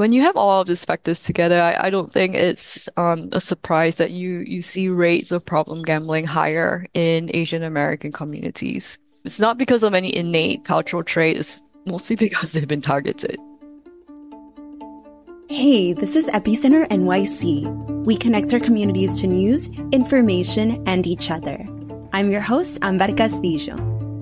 when you have all of these factors together, I don't think it's a surprise that you see rates of problem gambling higher in Asian American communities. It's not because of any innate cultural trait, it's mostly because they've been targeted. Hey, this is Epicenter NYC. We connect our communities to news, information, and each other. I'm your host, Amber Castillo.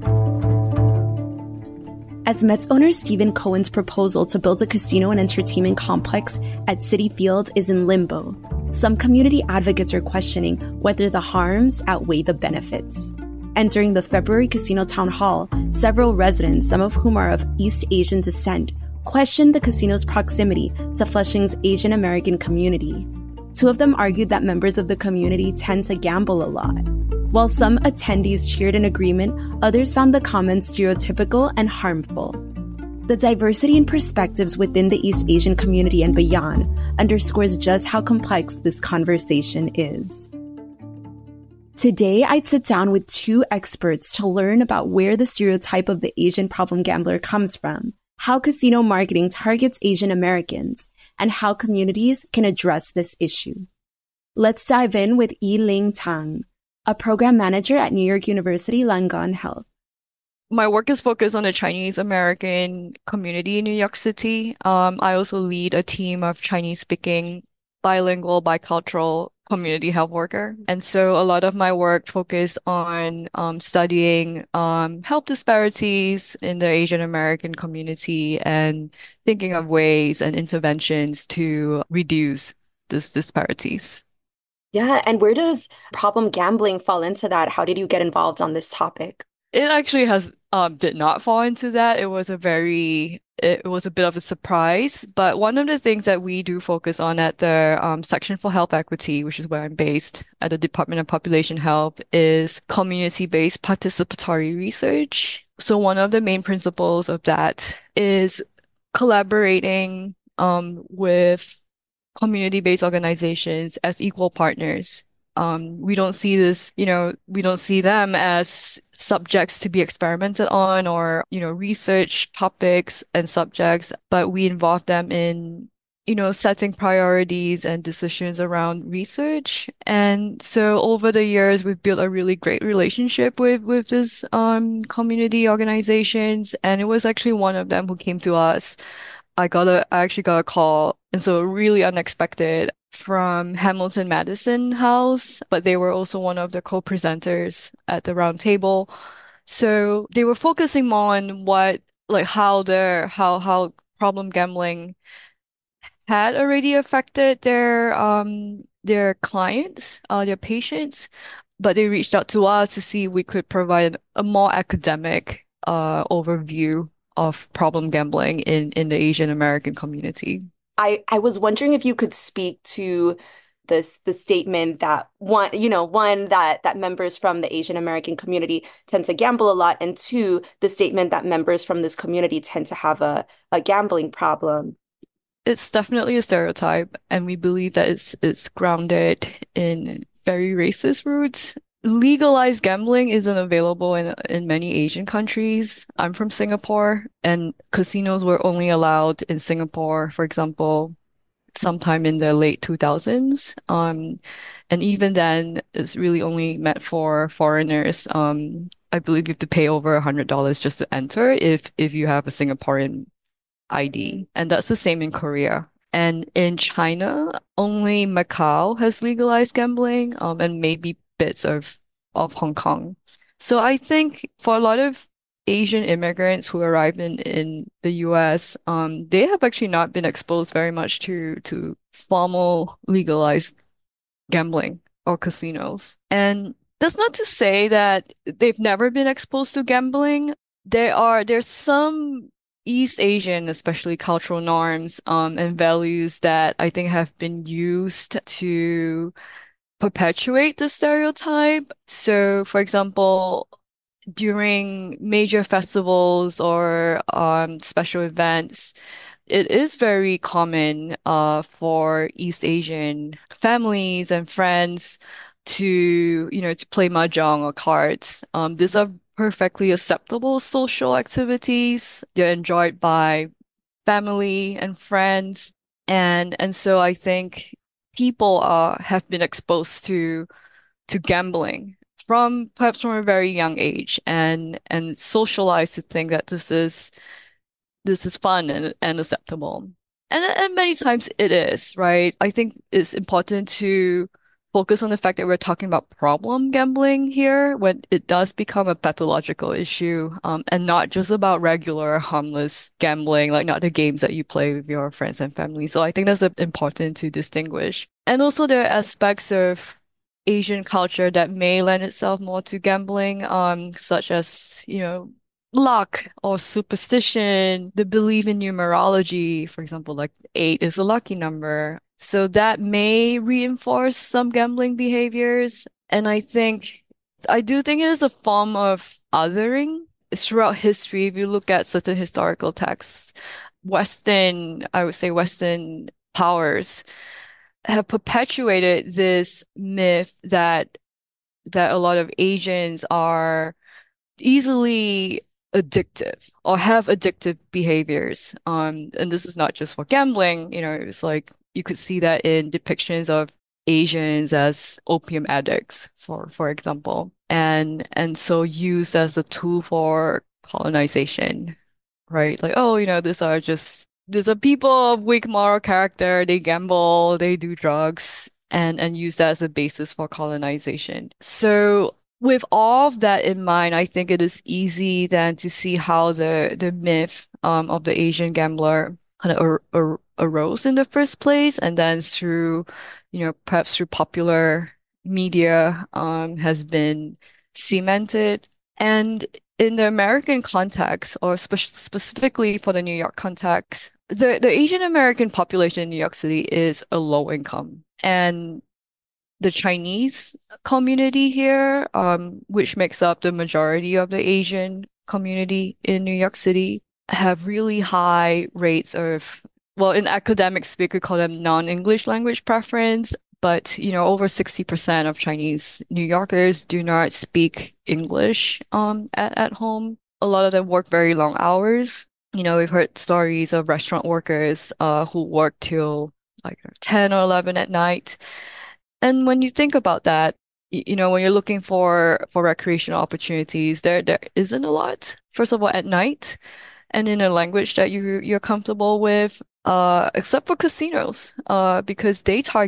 As Mets owner Stephen Cohen's proposal to build a casino and entertainment complex at Citi Field is in limbo, some community advocates are questioning whether the harms outweigh the benefits. And during the February casino town hall, several residents, some of whom are of East Asian descent, questioned the casino's proximity to Flushing's Asian American community. Two of them argued that members of the community tend to gamble a lot. While some attendees cheered in agreement, others found the comments stereotypical and harmful. The diversity in perspectives within the East Asian community and beyond underscores just how complex this conversation is. Today, I'd sit down with two experts to learn about where the stereotype of the Asian problem gambler comes from, how casino marketing targets Asian Americans, and how communities can address this issue. Let's dive in with Yi-Ling Tang, a program manager at New York University Langone Health. My work is focused on the Chinese American community in New York City. I also lead a team of Chinese-speaking, bilingual, bicultural community health worker. And so a lot of my work focused on studying health disparities in the Asian American community and thinking of ways and interventions to reduce these disparities. Yeah, and where does problem gambling fall into that? How did you get involved on this topic? It actually has did not fall into that. It was a bit of a surprise. But one of the things that we do focus on at the Section for Health Equity, which is where I'm based at the Department of Population Health, is community-based participatory research. So one of the main principles of that is collaborating with community-based organizations as equal partners. We don't see this, we don't see them as subjects to be experimented on or, research topics and subjects, but we involve them in, setting priorities and decisions around research. And so over the years, we've built a really great relationship with this community organizations. And it was actually one of them who came to us. I actually got a call, and so really unexpected, from Hamilton Madison House, but they were also one of the co-presenters at the round table. So they were focusing more on how problem gambling had already affected their clients, their patients, but they reached out to us to see if we could provide a more academic overview of problem gambling in the Asian American community. I was wondering if you could speak to the statement that one that members from the Asian American community tend to gamble a lot, and two, the statement that members from this community tend to have a gambling problem. It's definitely a stereotype, and we believe that it's grounded in very racist roots. Legalized gambling isn't available in many Asian countries. I'm from Singapore, and casinos were only allowed in Singapore, for example, sometime in the late 2000s. And even then, it's really only meant for foreigners. I believe you have to pay over $100 just to enter if you have a Singaporean ID. And that's the same in Korea. And in China, only Macau has legalized gambling, and maybe bits of Hong Kong. So I think for a lot of Asian immigrants who arrived in the US, they have actually not been exposed very much to formal legalized gambling or casinos. And that's not to say that they've never been exposed to gambling. There's some East Asian, especially cultural norms, and values that I think have been used to perpetuate the stereotype. So, for example, during major festivals or special events, it is very common for East Asian families and friends to play mahjong or cards. These are perfectly acceptable social activities. They're enjoyed by family and friends. And so I think people have been exposed to gambling from perhaps from a very young age and socialized to think that this is fun and acceptable. And many times it is, right? I think it's important to focus on the fact that we're talking about problem gambling here when it does become a pathological issue, and not just about regular harmless gambling, like not the games that you play with your friends and family. So I think that's important to distinguish. And also there are aspects of Asian culture that may lend itself more to gambling, such as, luck or superstition, the belief in numerology, for example, like eight is a lucky number. So that may reinforce some gambling behaviors. And I do think it is a form of othering. Throughout history, if you look at certain historical texts, I would say Western powers have perpetuated this myth that a lot of Asians are easily addictive or have addictive behaviors. And this is not just for gambling, it's like you could see that in depictions of Asians as opium addicts, for example, and so used as a tool for colonization, right? Like, oh, these are people of weak moral character, they gamble, they do drugs, and use that as a basis for colonization. So with all of that in mind, I think it is easy then to see how the myth of the Asian gambler kind of arose in the first place, and then through, perhaps through popular media, has been cemented. And in the American context, or specifically for the New York context, the Asian American population in New York City is a low income. And the Chinese community here, which makes up the majority of the Asian community in New York City, have really high rates of, well, in academic speak, we call them non-English language preference. But, over 60% of Chinese New Yorkers do not speak English at home. A lot of them work very long hours. We've heard stories of restaurant workers who work till like 10 or 11 at night. And when you think about that, when you're looking for recreational opportunities, there isn't a lot. First of all, at night and in a language that you're comfortable with, except for casinos, because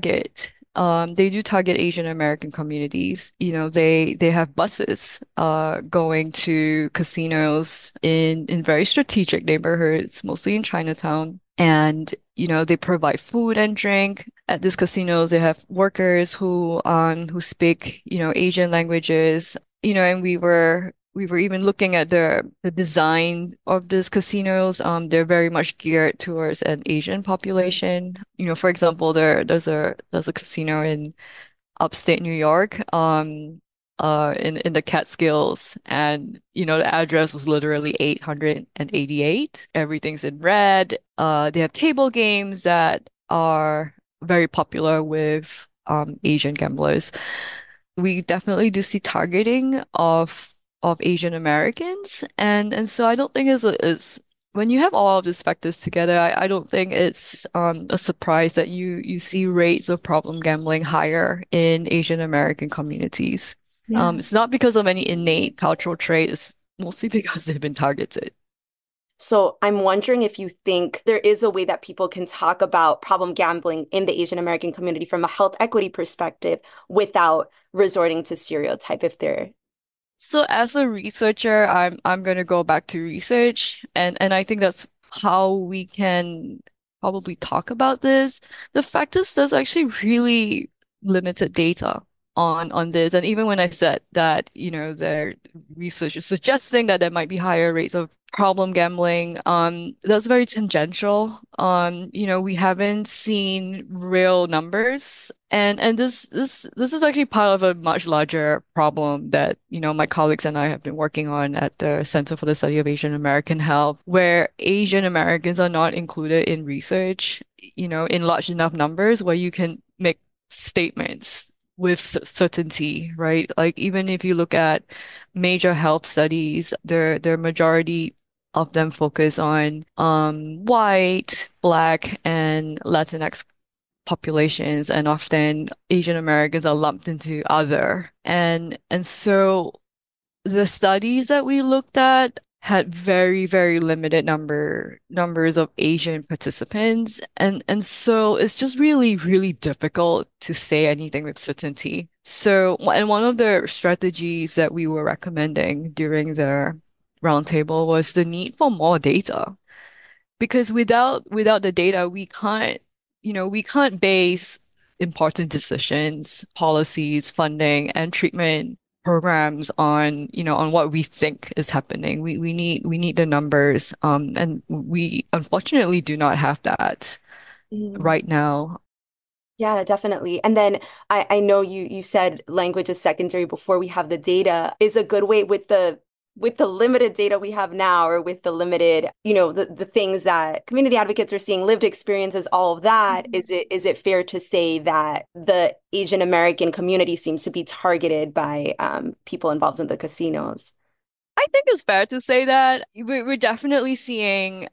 they do target Asian American communities. They have buses going to casinos in very strategic neighborhoods, mostly in Chinatown. And, they provide food and drink. At these casinos, they have workers who speak, Asian languages. And we were even looking at the design of these casinos. They're very much geared towards an Asian population. For example, there's a casino in upstate New York, in the Catskills, and the address was literally 888. Everything's in red. They have table games that are very popular with Asian gamblers. We definitely do see targeting of Asian Americans, and so I don't think it's when you have all of these factors together, I don't think it's a surprise that you see rates of problem gambling higher in Asian American communities. Yeah. It's not because of any innate cultural trait, it's mostly because they've been targeted. So I'm wondering if you think there is a way that people can talk about problem gambling in the Asian American community from a health equity perspective without resorting to stereotype if they're So as a researcher, I'm gonna go back to research, and I think that's how we can probably talk about this. The fact is there's actually really limited data on this. And even when I said that, their research is suggesting that there might be higher rates of problem gambling, that's very tangential. We haven't seen real numbers. And this is actually part of a much larger problem that, my colleagues and I have been working on at the Center for the Study of Asian American Health, where Asian Americans are not included in research, in large enough numbers where you can make statements with certainty, right? Like even if you look at major health studies, their majority of them focus on white, Black, and Latinx populations, and often Asian Americans are lumped into other. And so the studies that we looked at had very, very limited numbers of Asian participants. And so it's just really, really difficult to say anything with certainty. So, and one of the strategies that we were recommending during the roundtable was the need for more data. Because without the data, we can't base important decisions, policies, funding, and treatment programs on, on what we think is happening. We need the numbers, and we unfortunately do not have that Mhm. right now. Yeah, definitely. And then I know you said language is secondary before we have the data. Is a good way with the limited data we have now, or with the limited, the things that community advocates are seeing, lived experiences, all of that, is it fair to say that the Asian American community seems to be targeted by people involved in the casinos? I think it's fair to say that we're definitely seeing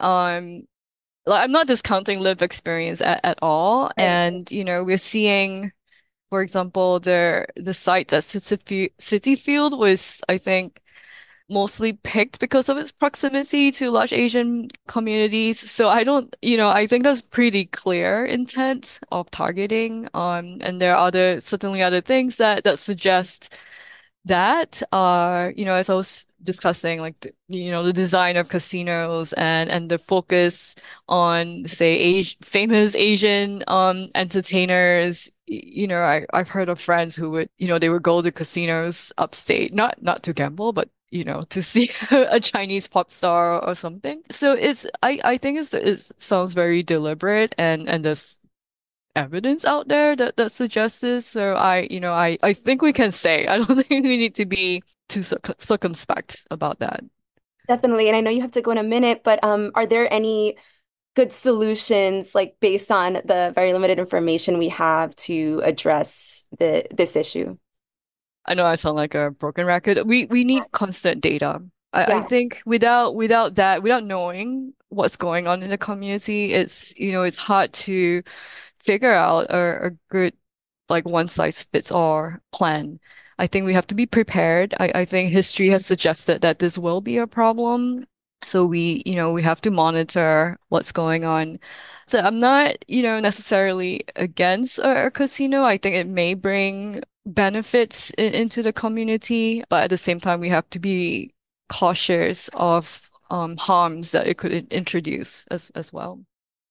like I'm not discounting lived experience at all. Right. And we're seeing, for example, the site at City Field was, I think, mostly picked because of its proximity to large Asian communities. So I don't, I think that's pretty clear intent of targeting. And there are certainly other things that suggest that as I was discussing, like the design of casinos and the focus on, say, famous Asian entertainers. I've heard of friends who would, they would go to casinos upstate, not to gamble, but to see a Chinese pop star or something. So I think it sounds very deliberate, and there's evidence out there that suggests this. So I think we can say, I don't think we need to be too circumspect about that. Definitely. And I know you have to go in a minute, but are there any good solutions, like based on the very limited information we have, to address this issue? I know I sound like a broken record. We need constant data. I Yeah. think without that, without knowing what's going on in the community, it's hard to figure out a good, like, one size fits all plan. I think we have to be prepared. I think history has suggested that this will be a problem. So we have to monitor what's going on. So I'm not, necessarily against a casino. I think it may bring benefits into the community, but at the same time, we have to be cautious of harms that it could introduce as well.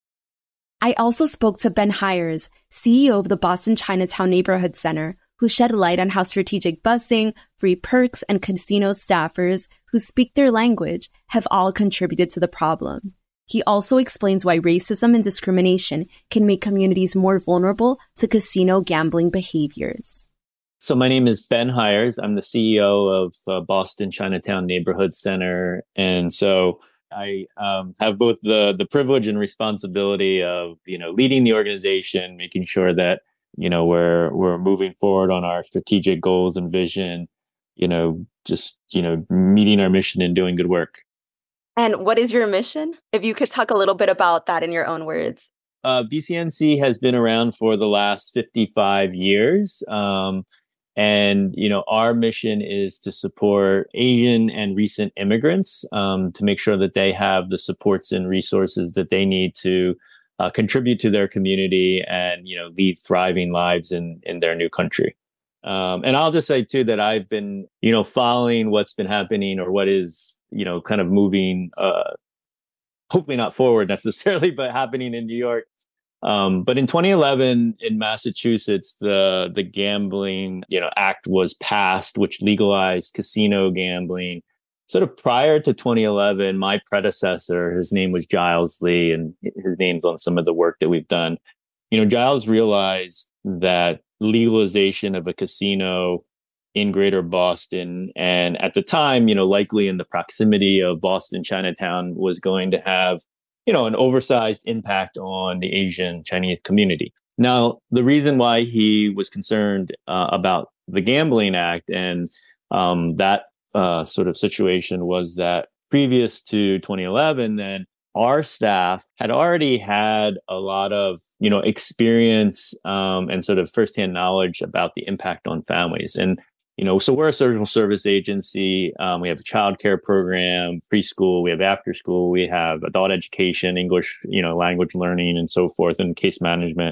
I also spoke to Ben Hires, CEO of the Boston Chinatown Neighborhood Center, who shed light on how strategic busing, free perks, and casino staffers who speak their language have all contributed to the problem. He also explains why racism and discrimination can make communities more vulnerable to casino gambling behaviors. So my name is Ben Hires. I'm the CEO of Boston Chinatown Neighborhood Center, and so I have both the privilege and responsibility of leading the organization, making sure that we're moving forward on our strategic goals and vision. Just meeting our mission and doing good work. And what is your mission? If you could talk a little bit about that in your own words. BCNC has been around for the last 55 years. And our mission is to support Asian and recent immigrants, to make sure that they have the supports and resources that they need to contribute to their community and lead thriving lives in their new country. And I'll just say too that I've been following what's been happening, or what is kind of moving, hopefully not forward necessarily, but happening in New York. But in 2011 in Massachusetts, the gambling act was passed, which legalized casino gambling. Sort of prior to 2011, my predecessor, his name was Giles Lee, and his name's on some of the work that we've done. Giles realized that legalization of a casino in Greater Boston, and at the time, likely in the proximity of Boston Chinatown, was going to have an oversized impact on the Asian Chinese community. Now, the reason why he was concerned about the Gambling Act and that sort of situation was that previous to 2011, then our staff had already had a lot of, experience and sort of firsthand knowledge about the impact on families. And, so we're a social service agency. We have a childcare program, preschool, we have after school, we have adult education, English, language learning and so forth, and case management.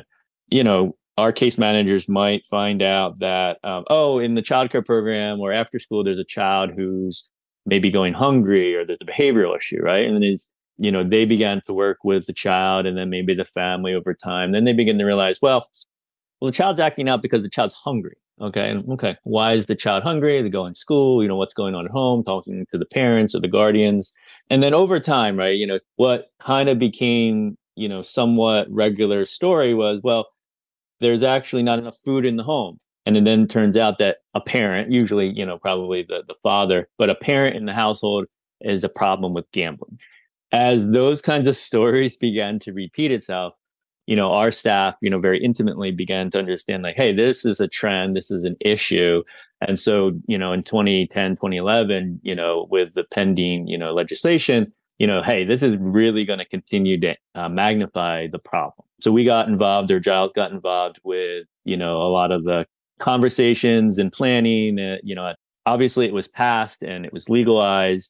Our case managers might find out that, in the childcare program or after school, there's a child who's maybe going hungry or there's a behavioral issue, right? And then they began to work with the child and then maybe the family over time. Then they begin to realize, well, the child's acting out because the child's hungry. Okay. Why is the child hungry? They go in school, what's going on at home, talking to the parents or the guardians. And then over time, right, what kind of became, somewhat regular story was, well, there's actually not enough food in the home. And it then turns out that a parent, usually, probably the father, but a parent in the household is a problem with gambling. As those kinds of stories began to repeat itself, our staff, very intimately began to understand like, hey, this is a trend, this is an issue. And so, in 2010, 2011, with the pending, legislation, hey, this is really going to continue to magnify the problem. So we got involved, or Giles got involved with, a lot of the conversations and planning. Obviously it was passed and it was legalized.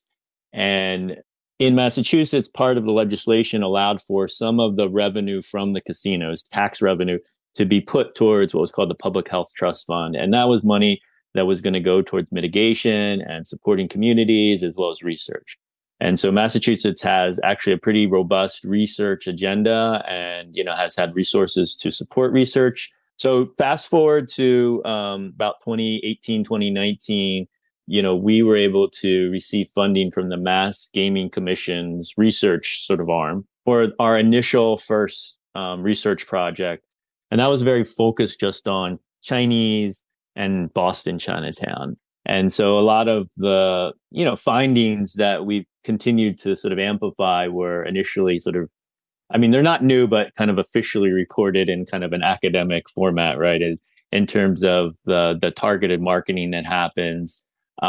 And in Massachusetts, part of the legislation allowed for some of the revenue from the casinos, tax revenue, to be put towards what was called the Public Health Trust Fund. And that was money that was going to go towards mitigation and supporting communities as well as research. And so Massachusetts has actually a pretty robust research agenda and, has had resources to support research. So fast forward to about 2018, 2019, we were able to receive funding from the Mass Gaming Commission's research sort of arm for our initial first research project. And that was very focused just on Chinese and Boston Chinatown. And so a lot of the, findings that we've continued to sort of amplify were initially sort of, they're not new, but kind of officially recorded in kind of an academic format, right? In terms of the targeted marketing that happens,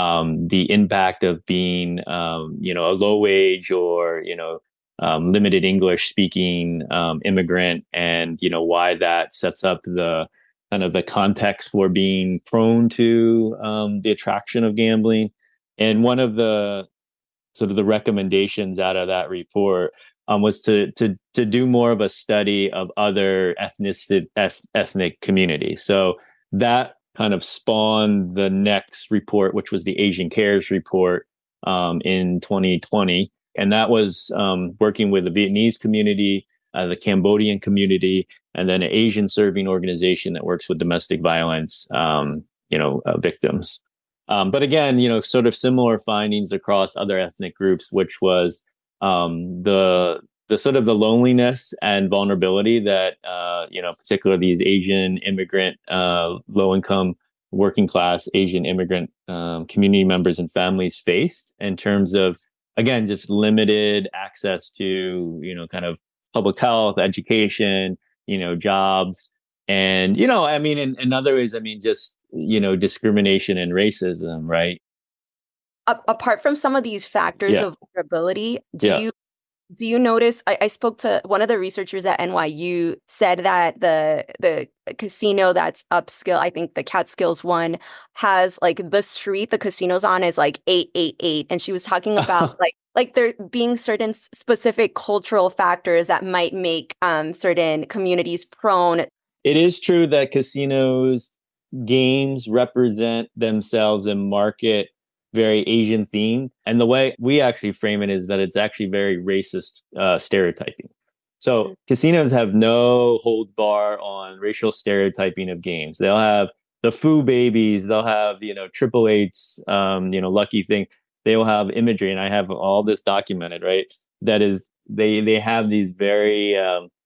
the impact of being, a low wage or, limited English speaking immigrant, and, why that sets up the kind of the context for being prone to the attraction of gambling. And one of the sort of the recommendations out of that report was to do more of a study of other ethnic communities. So that kind of spawned the next report, which was the Asian Cares report in 2020. And that was working with the Vietnamese community, the Cambodian community, and then an Asian serving organization that works with domestic violence, victims. But again, sort of similar findings across other ethnic groups, which was the sort of the loneliness and vulnerability that, particularly these Asian immigrant, low income, working class Asian immigrant community members and families faced in terms of, again, just limited access to, kind of public health, education, jobs. And, in other ways, just, discrimination and racism, right? Apart from some of these factors of vulnerability, do you notice, I spoke to one of the researchers at NYU, said that the casino that's upscale, I think the Catskills one, has like the street the casino's on is like 888. And she was talking about like there being certain specific cultural factors that might make certain communities prone. It is true that casinos, games represent themselves and market very Asian themed. And the way we actually frame it is that it's actually very racist stereotyping. So casinos have no hold bar on racial stereotyping of games. They'll have the foo babies, they'll have, Triple Eights, lucky thing. They will have imagery, and I have all this documented, right? That is, they have these very,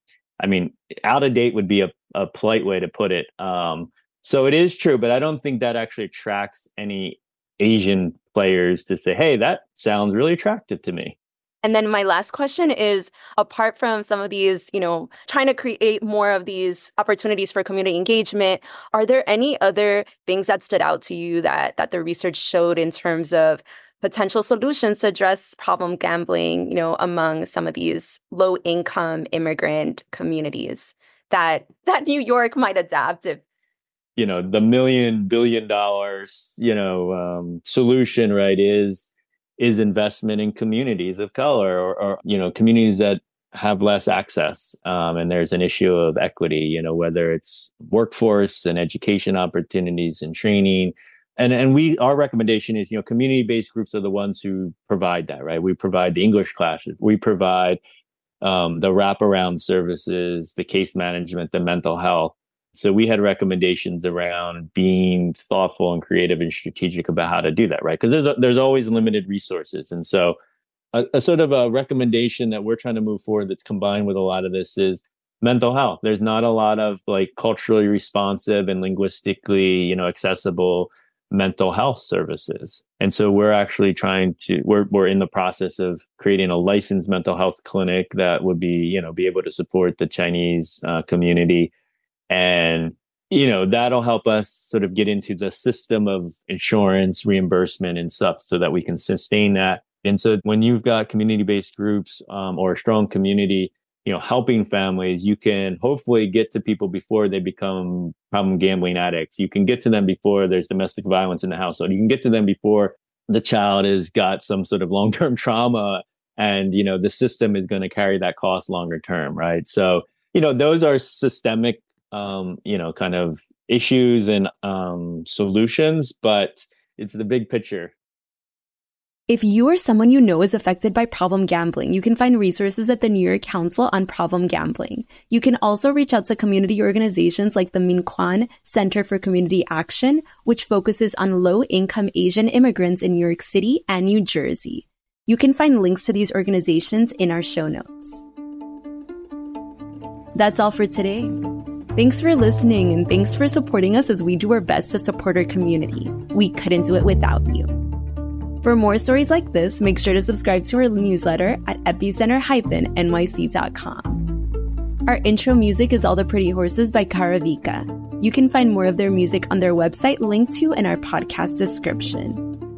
out of date would be a polite way to put it. So it is true, but I don't think that actually attracts any Asian players to say, hey, that sounds really attractive to me. And then my last question is, apart from some of these, trying to create more of these opportunities for community engagement, are there any other things that stood out to you that the research showed in terms of potential solutions to address problem gambling, among some of these low-income immigrant communities that New York might adapt if the $1 billion, solution, right, is investment in communities of color or communities that have less access. And there's an issue of equity, whether it's workforce and education opportunities and training. And our recommendation is, community-based groups are the ones who provide that, right? We provide the English classes. We provide the wraparound services, the case management, the mental health. So we had recommendations around being thoughtful and creative and strategic about how to do that, right? Because there's always limited resources. And so a sort of a recommendation that we're trying to move forward that's combined with a lot of this is mental health. There's not a lot of culturally responsive and linguistically, accessible mental health services. And so we're actually we're in the process of creating a licensed mental health clinic that would be able to support the Chinese community. And, that'll help us sort of get into the system of insurance, reimbursement and stuff so that we can sustain that. And so when you've got community-based groups or a strong community, helping families, you can hopefully get to people before they become problem gambling addicts. You can get to them before there's domestic violence in the household. You can get to them before the child has got some sort of long-term trauma and, the system is going to carry that cost longer term, right? So, those are systemic kind of issues and solutions, but it's the big picture. If you or someone you know is affected by problem gambling, you can find resources at the New York Council on Problem Gambling. You can also reach out to community organizations like the Min Kwan Center for Community Action, which focuses on low-income Asian immigrants in New York City and New Jersey. You can find links to these organizations in our show notes. That's all for today. Thanks for listening and thanks for supporting us as we do our best to support our community. We couldn't do it without you. For more stories like this, make sure to subscribe to our newsletter at epicenter-nyc.com. Our intro music is All the Pretty Horses by Karavika. You can find more of their music on their website linked to in our podcast description.